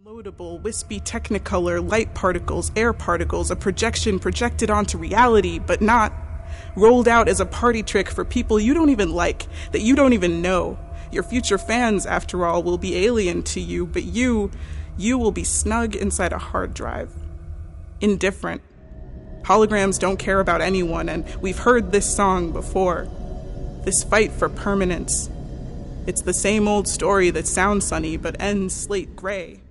Loadable, wispy technicolor, light particles, air particles, a projection projected onto reality, but not. Rolled out as a party trick for people you don't even like, that you don't even know. Your future fans, after all, will be alien to you, but you will be snug inside a hard drive. Indifferent. Holograms don't care about anyone, and we've heard this song before. This fight for permanence. It's the same old story that sounds sunny but ends slate gray.